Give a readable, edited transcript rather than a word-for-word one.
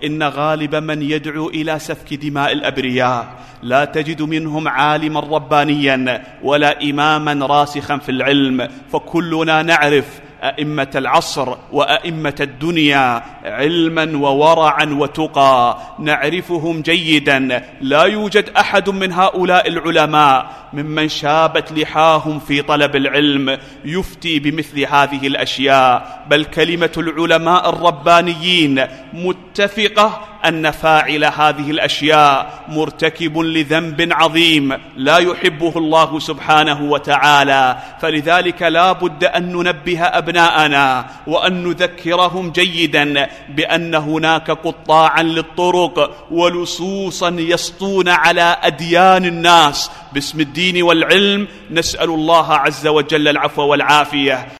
إن غالب من يدعو إلى سفك دماء الأبرياء لا تجد منهم عالما ربانيا ولا إماما راسخا في العلم، فكلنا نعرف أئمة العصر وأئمة الدنيا علما وورعا وتقى، نعرفهم جيدا. لا يوجد أحد من هؤلاء العلماء ممن شابت لحاهم في طلب العلم يفتي بمثل هذه الأشياء، بل كلمة العلماء الربانيين متفقة أن فاعل هذه الأشياء مرتكب لذنب عظيم لا يحبه الله سبحانه وتعالى. فلذلك لا بد أن ننبه أبناءنا وأن نذكرهم جيدا بأن هناك قطاعا للطرق ولصوصا يسطون على أديان الناس باسم الدين والعلم. نسأل الله عز وجل العفو والعافية.